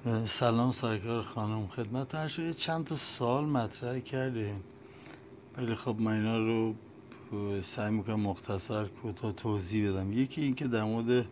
سلام سرکار خانم، خدمت هر شما چند تا سوال مطرح کردیم، ولی خب من اینا رو سعی میکنم مختصر کوتاه توضیح بدم. یکی این که در مورد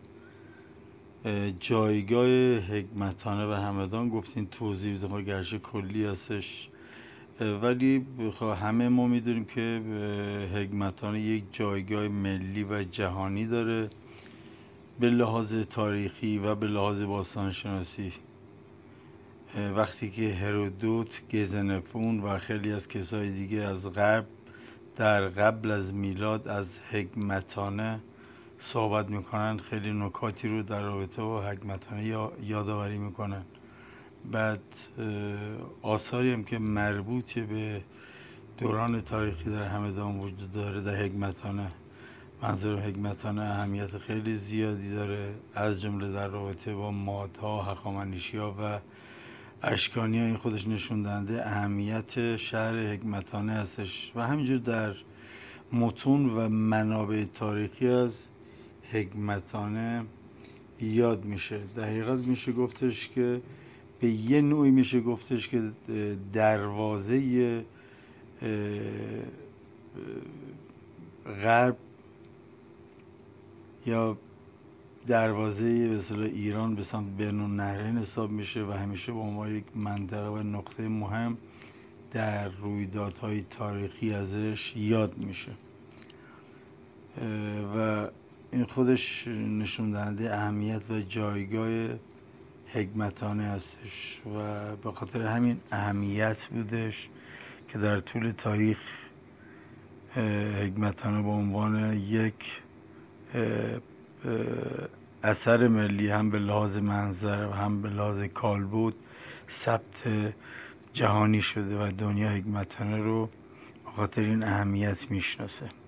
جایگاه حکمتانه و همدان گفتین توضیح بدم، گرچه کلی هستش، ولی همه ما میدونیم که حکمتانه یک جایگاه ملی و جهانی داره به لحاظ تاریخی و به لحاظ باستانشناسی. وقتی که هرودوت، گزنفون و خیلی از کسای دیگه از غرب در قبل از میلاد از حکمتانه صحبت میکنن، خیلی نکاتی رو در رابطه با حکمتانه یادآوری میکنن. بعد آثاری هم که مربوط به دوران تاریخی در همدان وجود داره در حکمتانه، منظور حکمتانه اهمیت خیلی زیادی داره، از جمله در رابطه با مادها، هخامنشی‌ها و اشکانی ها. این خودش نشون دهنده اهمیت شهر حکمتانه هستش و همینجور در متون و منابع تاریخی از حکمتانه یاد میشه. در حقیقت میشه گفتش که به یه نوعی میشه گفتش که دروازه غرب یا دروازه به اصطلاح ایران به سمت بین‌النهرین حساب میشه و همیشه به عنوان یک منطقه و نقطه مهم در رویدادهای تاریخی ازش یاد میشه و این خودش نشون دهنده اهمیت و جایگاه حکمتانه هستش و به خاطر همین اهمیت بودش که در طول تاریخ حکمتانه به عنوان یک اثر ملی هم به لحاظ منظر و هم به لحاظ کالبد ثبت جهانی شده و دنیا حکمتانه رو به خاطر این اهمیت میشناسه.